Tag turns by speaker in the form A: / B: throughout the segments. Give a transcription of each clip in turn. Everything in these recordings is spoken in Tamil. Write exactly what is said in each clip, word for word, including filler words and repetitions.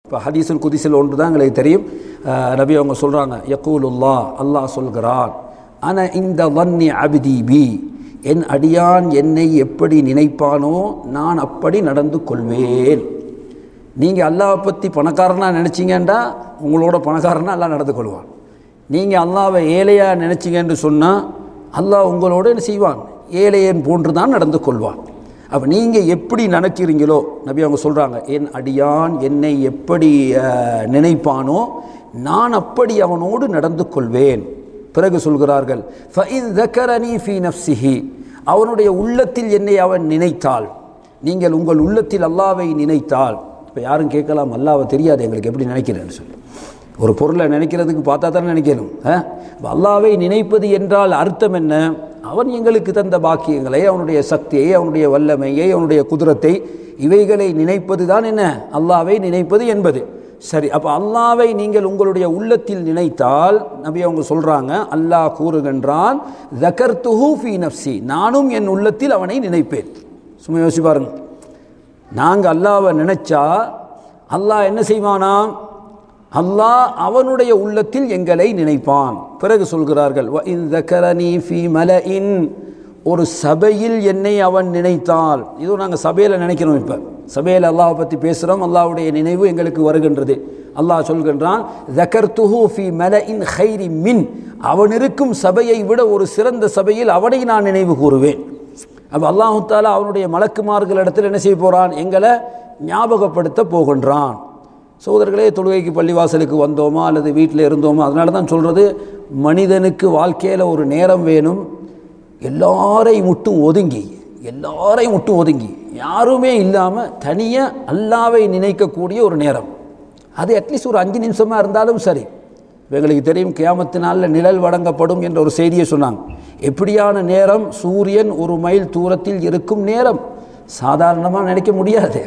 A: இப்போ ஹதீஸுல் குதிஸில் ஒன்று தான் எங்களுக்கு தெரியும். நபி அவங்க சொல்கிறாங்க, யக்கூலுல்லா, அல்லாஹ் சொல்கிறான், அன இந்த வன்னி அபிதி பி, என் அடியான் என்னை எப்படி நினைப்பானோ நான் அப்படி நடந்து கொள்வேன். நீங்கள் அல்லாஹை பற்றி பணக்காரனாக நினச்சிங்கண்டா உங்களோட பணக்காரனாக அல்லாஹ் நடந்து கொள்வான். நீங்கள் அல்லாவை ஏழையாக நினச்சிங்கன்னு சொன்னால் அல்லாஹ் உங்களோட என்ன செய்வான், ஏழையன் போன்று தான் நடந்து கொள்வான். அப்போ நீங்கள் எப்படி நினைக்கிறீங்களோ, நபி அவங்க சொல்கிறாங்க, என் அடியான் என்னை எப்படி நினைப்பானோ நான் அப்படி அவனோடு நடந்து கொள்வேன். பிறகு சொல்கிறார்கள், ஃபஇன் ذكرني في نفسه, அவனுடைய உள்ளத்தில் என்னை அவன் நினைத்தால், நீங்கள் உங்கள் உள்ளத்தில் அல்லாவை நினைத்தால். இப்போ யாரும் கேட்கலாம், அல்லாவை தெரியாது எங்களுக்கு எப்படி நினைக்கிறேன்னு சொல்லி. ஒரு பொருளை நினைக்கிறதுக்கு பார்த்தா தானே நினைக்கணும். அல்லாவை நினைப்பது என்றால் அர்த்தம் என்ன? அவன் எங்களுக்கு தந்த பாக்கியங்களை, அவனுடைய சக்தியை, அவனுடைய வல்லமையை, அவனுடைய குதிரத்தை, இவைகளை நினைப்பது தான் என்ன அல்லாவை நினைப்பது என்பது. சரி, அப்போ அல்லாவை நீங்கள் உங்களுடைய உள்ளத்தில் நினைத்தால், நபி அவங்க சொல்கிறாங்க, அல்லாஹ் கூறுகின்றான், ذكرته في نفسي, நானும் என் உள்ளத்தில் அவனை நினைப்பேன். சும்மா யோசிச்சு பாருங்க, நாங்கள் அல்லாவை நினைச்சா அல்லாஹ் என்ன செய்வானா? அல்லாஹ் அவனுடைய உள்ளத்தில் எங்களை நினைப்பான். பிறகு சொல்கிறார்கள், وَإِنْ ذَكَرَنِي فِي مَلَئٍ, ஒரு சபையில் என்னை அவன் நினைத்தால். இதுவும் நாங்கள் சபையில் நினைக்கிறோம். இப்போ சபையில் அல்லாஹ் பற்றி பேசுகிறோம், அல்லாஹ்வுடைய நினைவு எங்களுக்கு வருகின்றது. அல்லாஹ் சொல்கின்றான், ذَكَرْتُهُ فِي مَلَئٍ خَيْرٍ مِّنْ, அவன் இருக்கும் சபையை விட ஒரு சிறந்த சபையில் அவனை நான் நினைவு கூறுவேன். அப்போ அல்லாஹு தஆலா அவனுடைய மலக்குமார்கள் இடத்தில் என்ன செய்ய போகிறான்? எங்களை ஞாபகப்படுத்த போகின்றான். சகோதரர்களே, தொழுகைக்கு பள்ளிவாசலுக்கு வந்தோமா அல்லது வீட்டில் இருந்தோமா, அதனால தான் சொல்கிறது, மனிதனுக்கு வாழ்க்கையில் ஒரு நேரம் வேணும், எல்லாரையும் மட்டும் ஒதுங்கி எல்லாரையும் மட்டும் ஒதுங்கி யாருமே இல்லாமல் தனியாக அல்லாவை நினைக்கக்கூடிய ஒரு நேரம். அது அட்லீஸ்ட் ஒரு அஞ்சு நிமிஷமாக இருந்தாலும் சரி. எங்களுக்கு தெரியும், கியாமத்தினால நிழல் வழங்கப்படும் என்ற ஒரு செய்தியை சொன்னாங்க. எப்படியான நேரம்? சூரியன் ஒரு மைல் தூரத்தில் இருக்கும் நேரம். சாதாரணமாக நினைக்க முடியாது.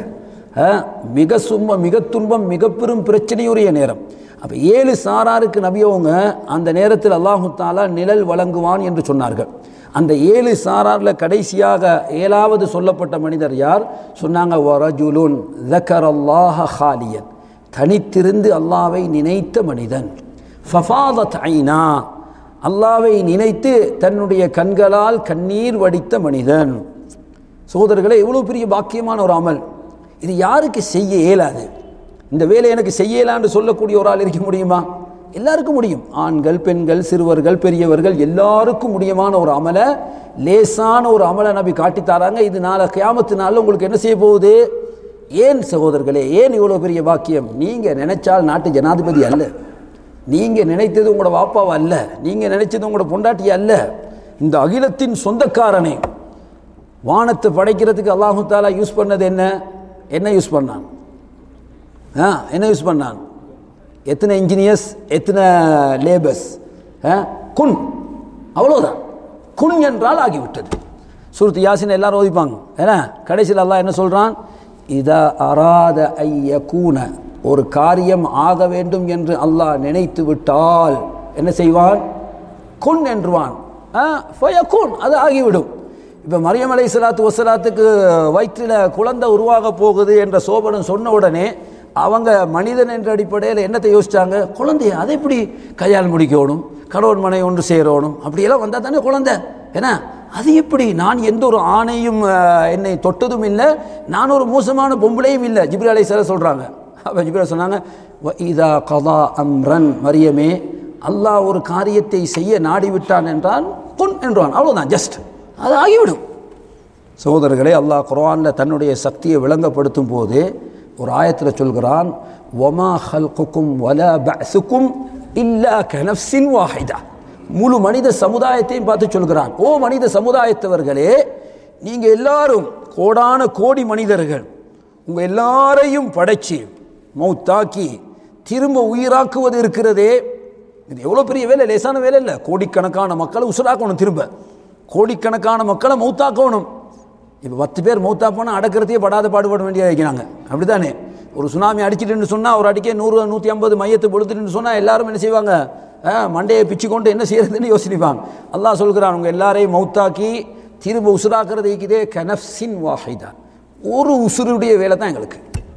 A: மிக சும்ம மிக துன்பம் மிக பெரும் பிரச்சனையுடைய நேரம். அப்போ ஏழு சாராருக்கு நபியவங்க அந்த நேரத்தில் அல்லாஹு தஆலா நிழல் வழங்குவான் என்று சொன்னார்கள். அந்த ஏழு சாராரில் கடைசியாக ஏழாவது சொல்லப்பட்ட மனிதர் யார்? சொன்னாங்க, வரஜுலுன் ذكرல்லாஹ خاليا, தனித்திருந்து அல்லாவை நினைத்த மனிதன். ஃபஃபாதத் ஐனா, அல்லாவை நினைத்து தன்னுடைய கண்களால் கண்ணீர் வடித்த மனிதன். சகோதரர்களே, எவ்வளோ பெரிய பாக்கியமான ஒரு அமல். இது யாருக்கு செய்ய இயலாது? இந்த வேலை எனக்கு செய்ய இயலான்னு சொல்லக்கூடிய ஒரு ஆள் இருக்க முடியுமா? எல்லாருக்கும் முடியும். ஆண்கள், பெண்கள், சிறுவர்கள், பெரியவர்கள் எல்லாருக்கும் முடியுமான ஒரு அமலை, லேசான ஒரு அமலை நபி காட்டித்தாராங்க. இது நாளை கியாமத்து நாளில் உங்களுக்கு என்ன செய்ய போகுது? ஏன் சகோதரர்களே, ஏன் இவ்வளோ பெரிய பாக்கியம்? நீங்கள் நினைச்சால் நாட்டு ஜனாதிபதி அல்ல, நீங்கள் நினைத்தது உங்களோட வாப்பாவை அல்ல, நீங்கள் நினைச்சது உங்களோட பொண்டாட்டி அல்ல, இந்த அகிலத்தின் சொந்தக்காரனே. வானத்தை படைக்கிறதுக்கு அல்லாஹு தஆலா யூஸ் பண்ணது என்ன? என்ன யூஸ் பண்ணான்? ஆ என்ன யூஸ் பண்ணான்? எத்தனை இன்ஜினியர்ஸ், எத்தனை லேபர்ஸ்? குன், அவ்வளோதான். குன் என்றால் ஆகிவிட்டது. சூரத் யாசின் எல்லாரும் ஓதிப்பாங்க. ஏன்னா கடைசியில் அல்லாஹ் என்ன சொல்கிறான்? இதா அராத ஐயகூன, ஒரு காரியம் ஆக வேண்டும் என்று அல்லாஹ் நினைத்து விட்டால் என்ன செய்வான்? குன் என்றுவான். ஃபயகுன், அது ஆகிவிடும். இப்போ மரியம் அலைஹிஸ்ஸலாத்து வஸ்ஸலாத்துக்கு வயிற்றில் குழந்தை உருவாக போகுது என்ற சோபனம் சொன்ன உடனே அவங்க மனிதன் என்ற அடிப்படையில் என்னத்தை யோசிச்சாங்க? குழந்தைய அதை எப்படி கையால் முடிக்கணும், கணவன் மனை ஒன்று சேரணும், அப்படியெல்லாம் வந்தால் தானே குழந்தை. ஏன்னா அது எப்படி? நான் எந்த ஒரு ஆணையும் என்னை தொட்டதும் இல்லை, நான் ஒரு மோசமான பொம்பளையும் இல்லை. ஜிப்ரீல் அலைஹிஸ்ஸலாம் சொல்கிறாங்க. அப்போ ஜிப்ரீல் சொன்னாங்க, இதா கதா அம்ரன், மரியமே, அல்லாஹ் ஒரு காரியத்தை செய்ய நாடிவிட்டான் என்றால் குன் என்றான், அவ்வளோதான், ஜஸ்ட் அது ஆகிவிடும். சகோதரர்களே, அல்லாஹ் குர்ஆனில் தன்னுடைய சக்தியை விளங்கப்படுத்தும் போது ஒரு ஆயத்தில் சொல்கிறான், வமா ஹல்குக்கும் வலா பஅசுக்கும் இல்லா கனஃப்ஸின் வாஹிதா. முழு மனித சமுதாயத்தையும் பார்த்து சொல்கிறான், ஓ மனித சமுதாயத்தவர்களே, நீங்கள் எல்லாரும் கோடான கோடி மனிதர்கள், உங்கள் எல்லாரையும் படைச்சி மௌத்தாக்கி திரும்ப உயிராக்குவது இருக்கிறதே, இது எவ்வளோ பெரிய வேலை, லேசான வேலை இல்லை. கோடிக்கணக்கான மக்களை உசுராக்கணும், திரும்ப கோடிக்கணக்கான மக்களை மௌத்தாக்கணும். இப்போ பத்து பேர் மௌத்தா போனால் அடக்கிறதையே படாத பாடுபட வேண்டியதாக வைக்கிறாங்க. அப்படி தானே? ஒரு சுனாமி அடிச்சிட்டுன்னு சொன்னால், ஒரு அடிக்கே நூறு நூற்றி ஐம்பது மையத்தை பொழுதுன்னு சொன்னால் எல்லாரும் என்ன செய்வாங்க? மண்டையை பிச்சு கொண்டு என்ன செய்யறதுன்னு யோசிப்பாங்க. அல்லாஹ் சொல்கிறான், உங்கள் எல்லாரையும் மௌத்தாக்கி திரும்ப உசுராக்குறது இதே கனஃப்ஸின் வாஹிதா, ஒரு உசுருடைய வேலை தான் எங்களுக்கு.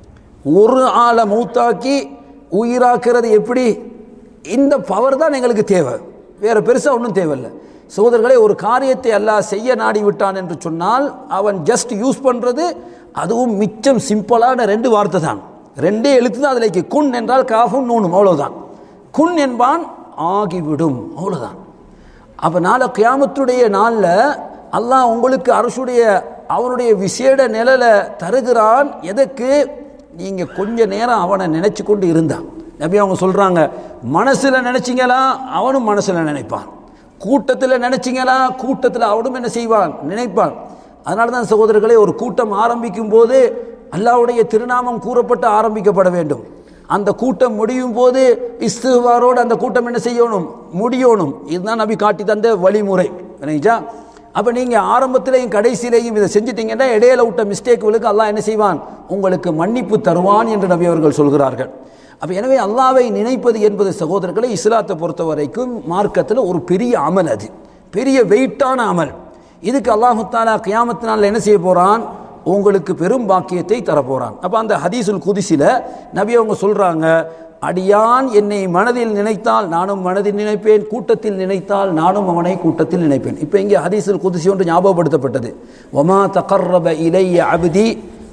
A: ஒரு ஆளை மௌத்தாக்கி உயிராக்குறது எப்படி? இந்த பவர் தான் எங்களுக்கு தேவை, வேறு பெருசாக ஒன்றும் தேவையில்லை. சகோதரர்களே, ஒரு காரியத்தை அல்லாஹ் செய்ய நாடி விட்டான் என்று சொன்னால் அவன் ஜஸ்ட் யூஸ் பண்ணுறது அதுவும் மிச்சம் சிம்பிளான ரெண்டு வார்த்தை தான், ரெண்டே எழுத்து தான். அதில் குன் என்றால் காஃபும் நூனும், அவ்வளோதான். குன் என்பான் ஆகிவிடும், அவ்வளோதான். அப்போ நாளை கியாமத்துடைய நாளில் அல்லாஹ் உங்களுக்கு அரசுடைய அவனுடைய விசேட நிழலை தருகிறான். எதற்கு? நீங்கள் கொஞ்ச நேரம் அவனை நினச்சி கொண்டு இருந்தான். நபி அவங்க சொல்கிறாங்க, மனசில் நினச்சிங்களா அவனும் மனசில் நினைப்பான், கூட்டத்தில் நினச்சிங்களா கூட்டத்தில் அவனும் என்ன செய்வான், நினைப்பான். அதனால தான் சகோதரர்களே, ஒரு கூட்டம் ஆரம்பிக்கும் போது அல்லாஹ்வுடைய திருநாமம் கூறப்பட்டு ஆரம்பிக்கப்பட வேண்டும். அந்த கூட்டம் முடியும் போது இஸ்திக்ஃபாரோடு அந்த கூட்டம் என்ன செய்யணும், முடியணும். இதுதான் நபி காட்டி தந்த வழிமுறை. நினைச்சா அப்போ நீங்கள் ஆரம்பத்திலையும் கடைசியிலையும் இதை செஞ்சிட்டீங்கன்னா இடையில விட்ட மிஸ்டேக்குகளுக்கு அல்லாஹ் என்ன செய்வான், உங்களுக்கு மன்னிப்பு தருவான் என்று நபி அவர்கள் சொல்கிறார்கள். அப்போ எனவே அல்லாஹ்வை நினைப்பது என்பது சகோதரர்களை இஸ்லாத்தை பொறுத்த வரைக்கும் மார்க்கத்தில் ஒரு பெரிய அமல், அது பெரிய வெயிட்டான அமல். இதுக்கு அல்லாஹு தஆலா கியாமத்தினால் என்ன செய்ய போகிறான், உங்களுக்கு பெரும் பாக்கியத்தை தரப்போகிறான். அப்போ அந்த ஹதீஸுல் குதிஸில் நபி அவங்க சொல்கிறாங்க, அடியான் என்னை மனதில் நினைத்தால் நானும் மனதில் நினைப்பேன், கூட்டத்தில் நினைத்தால் நானும் அவனை கூட்டத்தில் நினைப்பேன். இப்போ இங்கே ஹதீஸுல் குதிஸி ஒன்று ஞாபகப்படுத்தப்பட்டது. ஒமா தகர்ரப இலைய அப்தி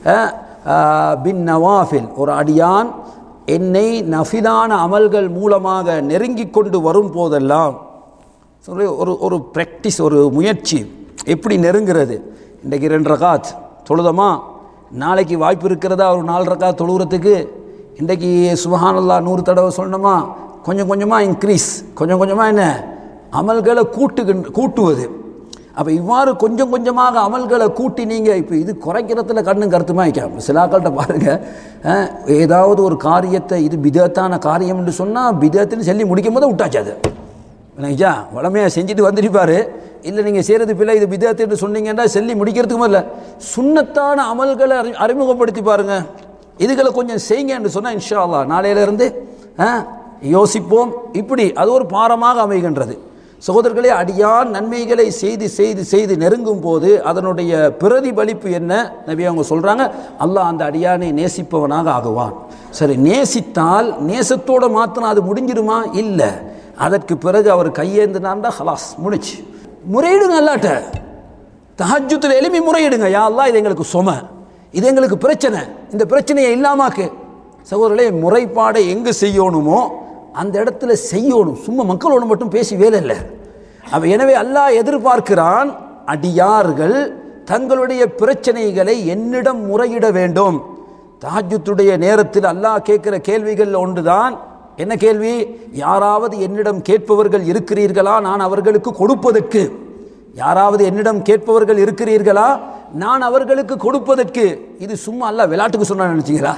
A: பின் நவாஃபில், ஒரு அடியான் என்னை நஃபிலான அமல்கள் மூலமாக நெருங்கி கொண்டு வரும் போதெல்லாம் சொல்லி ஒரு ஒரு ப்ராக்டிஸ், ஒரு முயற்சி. எப்படி நெருங்கிறது? இன்றைக்கு ரெண்டு ரகாத் தொழுதமா, நாளைக்கு வாய்ப்பு இருக்கிறதா ஒரு நாலு ரகாத் தொழுகிறதுக்கு? இன்றைக்கி சுப்ஹானல்லாஹ் நூறு தடவை சொல்லணுமா? கொஞ்சம் கொஞ்சமாக இன்க்ரீஸ், கொஞ்சம் கொஞ்சமாக என்ன அமல்களை கூட்டு கூட்டுவது. அப்போ இவ்வாறு கொஞ்சம் கொஞ்சமாக அமல்களை கூட்டி நீங்கள் இப்போ இது குறைக்கிறதுல கண்ணும் கருத்துமாக வைக்காம சிலாக்கள்கிட்ட பாருங்கள், ஏதாவது ஒரு காரியத்தை இது பிதத்தான காரியம் என்று சொன்னால் பிதத்துன்னு சொல்லி முடிக்கும் போது விட்டாச்சு. அது இல்லைங்கச்சா, வளமையாக செஞ்சுட்டு வந்துருப்பார். இல்லை நீங்கள் செய்கிறது பிள்ளை இது பிதத்துன்னு சொன்னீங்கன்னா சொல்லி முடிக்கிறதுக்கும் இல்லை, சுன்னத்தான அமல்களை அறி அறிமுகப்படுத்தி பாருங்கள். இதுகளை கொஞ்சம் செய்யுங்க என்று சொன்னால் இன்ஷா அல்லாஹ் நாளையிலிருந்து யோசிப்போம். இப்படி அது ஒரு பாரமாக அமைகின்றது. சகோதரர்களே, அடியான் நன்மைகளை செய்து செய்து செய்து நெருங்கும் போது அதனுடைய பிரதிபலிப்பு என்ன? நபி அவங்க சொல்கிறாங்க, அல்லாஹ் அந்த அடியானை நேசிப்பவனாக ஆகுவான். சரி, நேசித்தால் நேசத்தோடு மாத்திரம் அது முடிஞ்சிருமா? இல்லை. அதற்கு பிறகு அவர் கையேந்தினான்டா ஹலாஸ் முடிச்சு. முறையிடுங்க அல்லாட்ட, தஹஜ்ஜுத்தில் எழுப்பி முறையிடுங்க, யா அல்லாஹ் இது எங்களுக்கு சும, இது எங்களுக்கு பிரச்சனை, இந்த பிரச்சனையை இல்லாமாக்கு. சகோதரர்களே, முறைப்பாடை எங்கு செய்யணுமோ அந்த இடத்துல செய்யணும். சும்மா மக்களோடு மட்டும் பேசி வேலை இல்லை. அப்போ எனவே அல்லாஹ் எதிர்பார்க்கிறான், அடியார்கள் தங்களுடைய பிரச்சனைகளை என்னிடம் முறையிட வேண்டும். தஹஜ்ஜுடைய நேரத்தில் அல்லாஹ் கேட்கிற கேள்விகள் ஒன்றுதான். என்ன கேள்வி? யாராவது என்னிடம் கேட்பவர்கள் இருக்கிறீர்களா நான் அவர்களுக்கு கொடுப்பதற்கு? யாராவது என்னிடம் கேட்பவர்கள் இருக்கிறீர்களா நான் அவர்களுக்கு கொடுப்பதற்கு? இது சும்மா அல்லாஹ் விளையாட்டுக்கு சொன்னா நினைச்சீங்களா?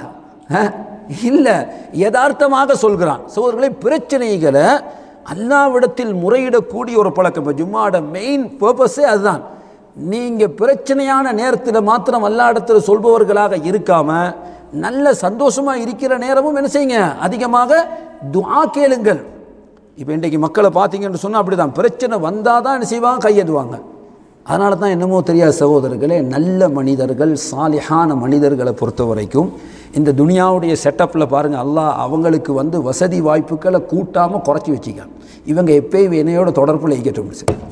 A: இல்லை, யதார்த்தமாக சொல்கிறான். சகோதரர்களே, பிரச்சனைகளை அல்லாஹ்விடத்தில் முறையிடக்கூடிய ஒரு பழக்கம். ஜும்மாட மெயின் பர்பஸே அதுதான். நீங்கள் பிரச்சனையான நேரத்தில் மாத்திரம் அல்லாஹ் இடத்துல சொல்பவர்களாக இருக்காம நல்ல சந்தோஷமாக இருக்கிற நேரமும் என்ன செய்யுங்க, அதிகமாக துஆ கேளுங்கள். இப்போ இன்றைக்கு மக்களை பார்த்தீங்கன்னு சொன்னால் அப்படி தான், பிரச்சனை வந்தால் தான் என்ன செய்வாங்க, கையெழுவாங்க. அதனால தான் என்னமோ தெரியாத சகோதரர்களே, நல்ல மனிதர்கள் சாலிஹான மனிதர்களை பொறுத்த வரைக்கும் இந்த துனியாவுடைய செட்டப்பில் பாருங்கள், அல்லாஹ் அவங்களுக்கு வந்து வசதி வாய்ப்புகளை கூட்டாமல் குறைச்சி வச்சிக்க. இவங்க எப்பயும் என்னையோட தொடர்பில் ஈக்கட்டும்,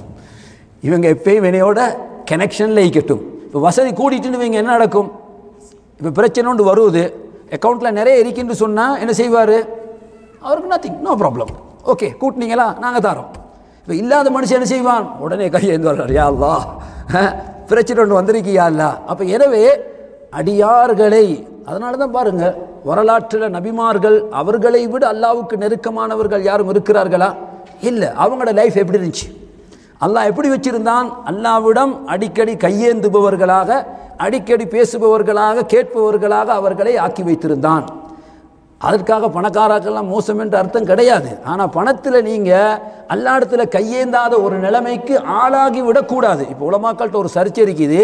A: இவங்க எப்பயும் என்னையோட கனெக்ஷனில் ஈக்கட்டும். இப்போ வசதி கூட்டிகிட்டுன்னு இவங்க என்ன நடக்கும்? இப்போ பிரச்சனை ஒன்று வருவது, அக்கௌண்ட்டில் நிறைய இருக்குன்னு சொன்னால் என்ன செய்வார்? அவருக்கு நத்திங், நோ ப்ராப்ளம், ஓகே கூட்டினீங்களா நாங்கள் தரோம். இப்போ இல்லாத மனுஷன் என்ன செய்வான்? உடனே கையேந்து வர்றார், யா அல்லாஹ் பிரச்சனை ஒன்று வந்திருக்கியா அல்லா. அப்போ எனவே அடியார்களை, அதனால தான் பாருங்கள் வரலாற்றில் நபிமார்கள் அவர்களை விட அல்லாஹ்வுக்கு நெருக்கமானவர்கள் யாரும் இருக்கிறார்களா? இல்லை. அவங்களோட லைஃப் எப்படி இருந்துச்சு? அல்லாஹ் எப்படி வச்சிருந்தான்? அல்லாஹ்விடம் அடிக்கடி கையேந்துபவர்களாக, அடிக்கடி பேசுபவர்களாக, கேட்பவர்களாக அவர்களை ஆக்கி வைத்திருந்தான். அதற்காக பணக்காரர்கள்லாம் மோசம் என்ற அர்த்தம் கிடையாது. ஆனால் பணத்தில் நீங்கள் அல்லாஹ் இடத்துல கையேந்தாத ஒரு நிலைமைக்கு ஆளாகி விடக்கூடாது. இப்போ உலமாக்கள்கிட்ட ஒரு சர்ச்சை இருக்குது,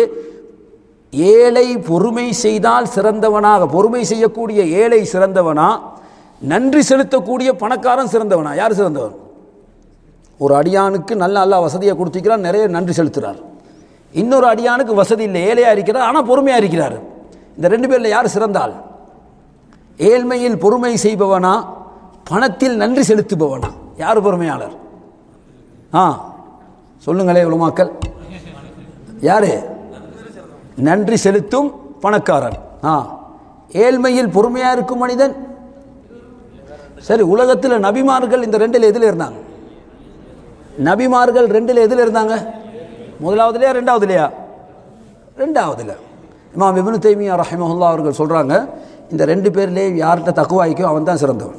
A: ஏழை பொறுமை செய்தால் சிறந்தவனாக, பொறுமை செய்யக்கூடிய ஏழை சிறந்தவனா, நன்றி செலுத்தக்கூடிய பணக்காரன் சிறந்தவனா? யார் சிறந்தவன்? ஒரு அடியானுக்கு நல்ல அல்லாஹ் வசதியை கொடுத்துக்கிறான், நிறைய நன்றி செலுத்துகிறார். இன்னொரு அடியானுக்கு வசதி இல்லை, ஏழையாக இருக்கிறார், ஆனால் பொறுமையாக இருக்கிறார். இந்த ரெண்டு பேரில் யார் சிறந்தால்? ஏழ்மையில் பொறுமை செய்பவனா, பணத்தில் நன்றி செலுத்துபவனா? யார் பொறுமையாளர்? ஆ சொல்லுங்களே உலமாக்கள். யாரு? நன்றி செலுத்தும் பணக்காரன். ஆ ஏழ்மையில் பொறுமையா இருக்கும் மனிதன். சரி, உலகத்தில் நபிமார்கள் இந்த ரெண்டில் எதில் இருந்தாங்க? நபிமார்கள் ரெண்டில் எதில் இருந்தாங்க? முதலாவதுலையா ரெண்டாவதுலையா? ரெண்டாவதுல. இமாம் இப்னு தைமியா ரஹிமஹுல்லாஹ் அவர்கள் சொல்றாங்க, இந்த ரெண்டு பேர்லேயே யார்கிட்ட தக்குவாய்க்கோ அவன் தான் சிறந்தவன்.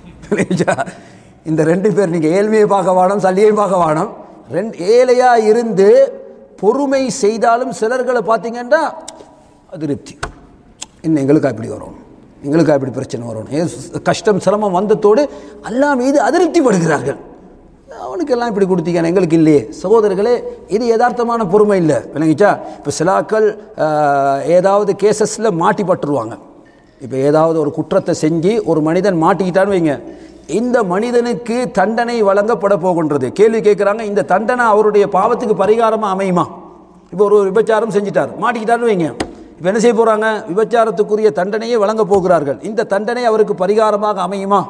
A: இந்த ரெண்டு பேர், நீங்கள் ஏழ்மையை பார்க்க வேணும், சல்லியை பார்க்க வேணும். ரெண்டு ஏழையா இருந்து பொறுமை செய்தாலும் சிலர்களை பார்த்தீங்கன்னா அதிருப்தி. இன்னும் எங்களுக்கா இப்படி வரும், எங்களுக்கா இப்படி பிரச்சனை வரும், கஷ்டம் சிரமம் வந்ததோடு அல்லாஹ் மீது அதிருப்திப்படுகிறார்கள். அவனுக்கெல்லாம் இப்படி கொடுத்தீங்க, எங்களுக்கு இல்லையே. சகோதரர்களே, இது யதார்த்தமான பொறுமை இல்லை. விளங்கிச்சா? இப்போ சிலாக்கள் ஏதாவது கேசஸில் மாட்டி பட்டுருவாங்க. இப்போ ஏதாவது ஒரு குற்றத்தை செஞ்சு ஒரு மனிதன் மாட்டிக்கிட்டான்னு வைங்க, இந்த மனிதனுக்கு தண்டனை வழங்கப்பட போகின்றது. கேள்வி கேட்குறாங்க, இந்த தண்டனை அவருடைய பாவத்துக்கு பரிகாரமாக அமையுமா? இப்போ ஒரு விபச்சாரம் செஞ்சிட்டார், மாட்டிக்கிட்டான்னு வைங்க. இப்போ என்ன செய்ய போகிறாங்க? விபச்சாரத்துக்குரிய தண்டனையை வழங்க போகிறார்கள். இந்த தண்டனை அவருக்கு பரிகாரமாக அமையுமா?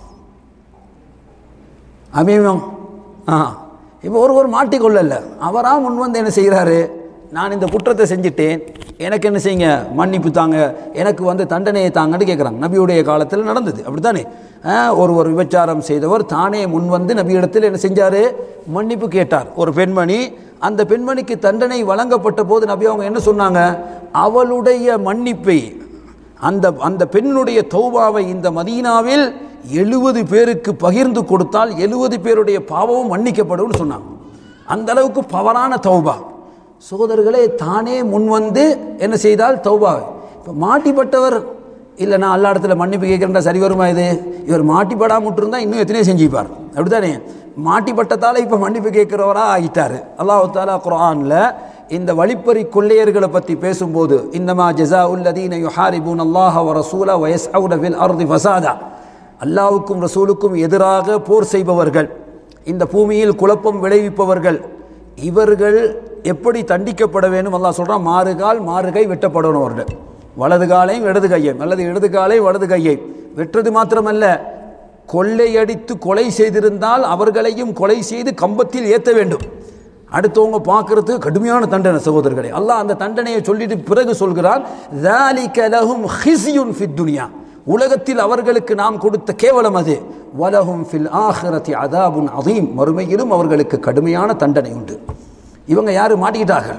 A: அமையுமா? ஆ இப்போ ஒருவர் மாட்டிக்கொள்ளல, அவராக முன் வந்து என்ன செய்கிறாரு? நான் இந்த குற்றத்தை செஞ்சுட்டேன், எனக்கு என்ன செய்யுங்க, மன்னிப்பு தாங்க, எனக்கு வந்து தண்டனையை தாங்கன்னு கேட்குறாங்க. நபியுடைய காலத்தில் நடந்தது அப்படித்தானே. ஒரு ஒரு விபச்சாரம் செய்தவர் தானே முன் வந்து நபியிடத்தில் என்ன செஞ்சார்? மன்னிப்பு கேட்டார். ஒரு பெண்மணி, அந்த பெண்மணிக்கு தண்டனை வழங்கப்பட்ட போது நபி அவங்க என்ன சொன்னாங்க? அவளுடைய மன்னிப்பை, அந்த அந்த பெண்ணுடைய தௌபாவை இந்த மதீனாவில் எழுபது பேருக்கு பகிர்ந்து கொடுத்தால் எழுபது பேருடைய பாவமும் மன்னிக்கப்படும் சொன்னாங்க. அந்த அளவுக்கு பவரான தௌபா. சகோதரர்களே, தானே முன் வந்து என்ன செய்தால் தௌபா. இப்போ மாட்டிப்பட்டவர், இல்லை நான் எல்லா இடத்துல மன்னிப்பு கேட்குறேன்டா சரி வருமா? இது இவர் மாட்டிப்படாமல் விட்டுருந்தா இன்னும் எத்தனையோ செஞ்சுப்பார். அப்படித்தானே? மாட்டிப்பட்டதால் இப்போ மன்னிப்பு கேட்குறவராக ஆகிட்டார். அல்லாஹ் தஆலா குர்ஆனில் இந்த வழிப்பறி கொள்ளையர்களை பற்றி பேசும்போது, இன்னமா ஜஸாஉல் லதீன யுஹாரிபூன அல்லாஹ வ ரசூல வ யஸ்அவுன ஃபில் அர்தி ஃபஸாதா, அல்லாஹ்வுக்கும் ரசூலுக்கும் எதிராக போர் செய்பவர்கள், இந்த பூமியில் குழப்பம் விளைவிப்பவர்கள், இவர்கள் எப்படி தண்டிக்கப்பட வேண்டும்? அல்லாஹ் சொல்கிறான், மாறுகால் மாறுகை வெட்டப்படணும். அவர்கள் வலது காலையும் இடது கையையும், அல்லது இடது காலை வலது கையை வெற்றது மாத்திரமல்ல, கொள்ளையடித்து கொலை செய்திருந்தால் அவர்களையும் கொலை செய்து கம்பத்தில் ஏற்ற வேண்டும். அடுத்தவங்க பார்க்கறது கடுமையான தண்டனை. சகோதரர்களே, அல்லாஹ் அந்த தண்டனையை சொல்லிட்டு பிறகு சொல்கிறான், ذَلِكَ لَهُمْ خِزْيٌ فِي الدُّنْيَا, உலகத்தில் அவர்களுக்கு நாம் கொடுத்த கேவலம் அது. وَلَهُمْ فِي الْآخِرَةِ عَذَابٌ عَظِيمٌ, மறுமையிலும் அவர்களுக்கு கடுமையான தண்டனை உண்டு. இவங்க யாரு? மாட்டிக்கிட்டார்கள்.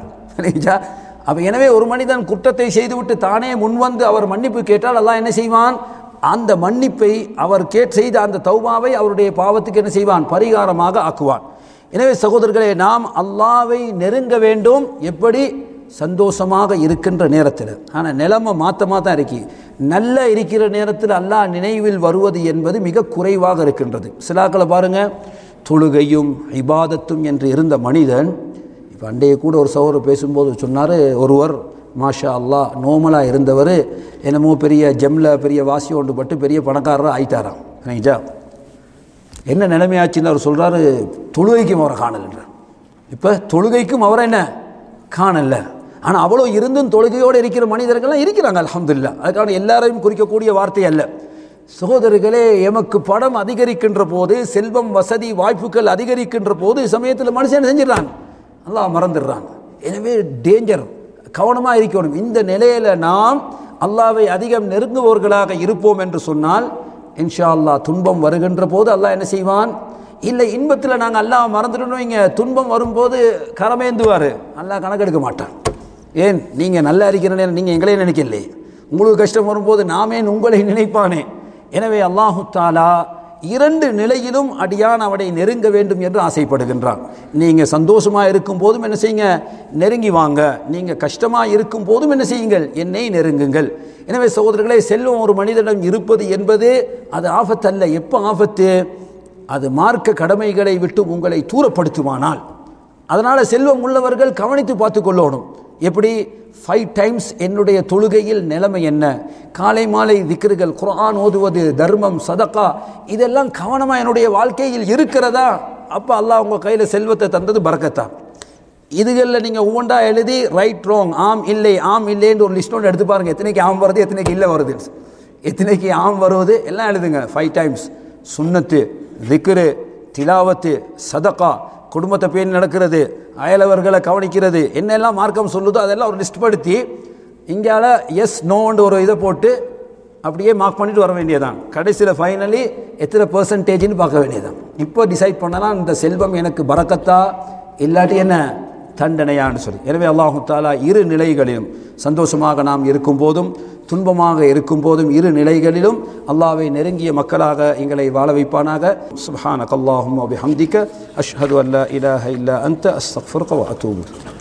A: அப்ப எனவே ஒரு மனிதன் குற்றத்தை செய்துவிட்டு தானே முன்வந்து அவர் மன்னிப்பு கேட்டால் அல்லாஹ் என்ன செய்வான்? அந்த மன்னிப்பை அவர் கேட் செய்த அந்த தௌபாவை அவருடைய பாவத்துக்கு என்ன செய்வான்? பரிகாரமாக ஆக்குவான். எனவே சகோதரர்களே, நாம் அல்லாஹ்வை நெருங்க வேண்டும். எப்படி? சந்தோஷமாக இருக்கின்ற நேரத்தில். ஆனால் நிலைமை மாற்றமாக தான் இருக்கு. நல்ல இருக்கிற நேரத்தில் அல்லாஹ் நினைவில் வருவது என்பது மிக குறைவாக இருக்கின்றது. சிலாக்களை பாருங்க, தொழுகையும் இபாதத்தும் என்று இருந்த மனிதன், இப்போ அண்டைய கூட ஒரு சகோதரர் பேசும்போது சொன்னார், ஒருவர் மாஷா அல்லாஹ் நோமலாக இருந்தவர் என்னமோ பெரிய ஜம்ல பெரிய வாசி ஒன்று பட்டு பெரிய பணக்காரராக ஆயிட்டாராம். சரிங்களா? என்ன நிலைமையாச்சுன்னு அவர் சொல்கிறாரு, தொழுகைக்கும் அவரை காணல்ன்றார். இப்போ தொழுகைக்கும் அவரை என்ன காணல. ஆனால் அவ்வளோ இருந்தும் தொழுகையோடு இருக்கிற மனிதர்கள்லாம் இருக்கிறாங்க, அல்ஹம்துலில்லாஹ். அதுக்கான எல்லாரையும் குறிக்கக்கூடிய வார்த்தை அல்ல. சகோதரர்களே, எமக்கு படம் அதிகரிக்கின்ற போது, செல்வம் வசதி வாய்ப்புகள் அதிகரிக்கின்ற போது சமயத்தில் மனுஷன் செஞ்சிடறான், அல்லாஹ் மறந்துடுறான். எனவே டேஞ்சர், கவனமாக இருக்கணும். இந்த நிலையில் நாம் அல்லாஹ்வை அதிகம் நெருங்குபவர்களாக இருப்போம் என்று சொன்னால் இன்ஷா அல்லாஹ் துன்பம் வருகின்ற போது அல்லாஹ் என்ன செய்வான்? இல்லை இன்பத்தில் நாங்கள் அல்லாஹ் மறந்துடணும், இங்கே துன்பம் வரும்போது கரமேந்துவார், அல்லாஹ் கணக்கெடுக்க மாட்டான். ஏன்? நீங்கள் நல்லா இருக்கிற நேரம் நீங்கள் எங்களையும் நினைக்கலையே, உங்களுக்கு கஷ்டம் வரும்போது நாமே உங்களை நினைப்பானே. எனவே அல்லாஹு தாலா இரண்டு நிலையிலும் அடியான் அவனை நெருங்க வேண்டும் என்று ஆசைப்படுகின்றான். நீங்கள் சந்தோஷமாக இருக்கும் போதும் என்ன செய்யுங்க? நெருங்கி வாங்க. நீங்கள் கஷ்டமாக இருக்கும் போதும் என்ன செய்யுங்கள்? என்னை நெருங்குங்கள். எனவே சகோதரர்களே, செல்வம் ஒரு மனிதனிடம் இருப்பது என்பது அது ஆபத்து அல்ல. எப்போ ஆபத்து? அது மார்க்க கடமைகளை விட்டு உங்களை தூரப்படுத்துவானால். அதனால் செல்வம் உள்ளவர்கள் கவனித்து பார்த்து கொள்ளணும். எப்படி? ஃபைவ் டைம்ஸ் என்னுடைய தொழுகையில் நிலைமை என்ன, காலை மாலை திக்ருகள், குர்ஆன் ஓதுவது, தர்மம், சதகா, இதெல்லாம் கவனமாக என்னுடைய வாழ்க்கையில் இருக்கிறதா? அப்போ அல்லாஹ் உங்கள் கையில் செல்வத்தை தந்தது பரக்கத்தான். இதுகளில் நீங்கள் ஒவ்வொன்றா எழுதி ரைட் ராங், ஆம் இல்லை ஆம் இல்லைன்னு ஒரு லிஸ்ட் ஒன்று எடுத்து பாருங்கள், எத்தனைக்கு ஆம் வருது எத்தனைக்கு இல்லை வருது. எத்தனைக்கு ஆம் வருவது எல்லாம் எழுதுங்க. ஃபைவ் டைம்ஸ் சுன்னத்து, திக்ரு, திலாவத்து, சதகா, குடும்பத்தை பேணி நடக்கிறது, அயலவர்களை கவனிக்கிறது, என்னெல்லாம் மார்க்கம் சொல்லுதோ அதெல்லாம் ஒரு லிஸ்ட் படுத்தி இங்கால எஸ் நோன்ற ஒரு இதை போட்டு அப்படியே மார்க் பண்ணிட்டு வர வேண்டியதான். கடைசியில் ஃபைனலி எத்தனை பர்சன்டேஜ்னு பார்க்க வேண்டியதான். இப்போ டிசைட் பண்ணலாம் இந்த செல்வம் எனக்கு பரக்கத்தா இல்லாட்டி என்ன தண்டனையான்னு சொல்லி. எனவே அல்லாஹு தஆலா இரு நிலைகளிலும் சந்தோஷமாக நாம் இருக்கும் போதும் துன்பமாக இருக்கும் போதும் இரு நிலைகளிலும் அல்லாஹ்வை நெருங்கிய மக்களாக எங்களை வாழ வைப்பானாக. சுப்ஹானக அல்லாஹும்ம வ பிஹம்திக அஷ்ஹது அல்லா இலாஹ இல்லா அன்த அஸ்தக்ஃபிருக வ அத்தூபு.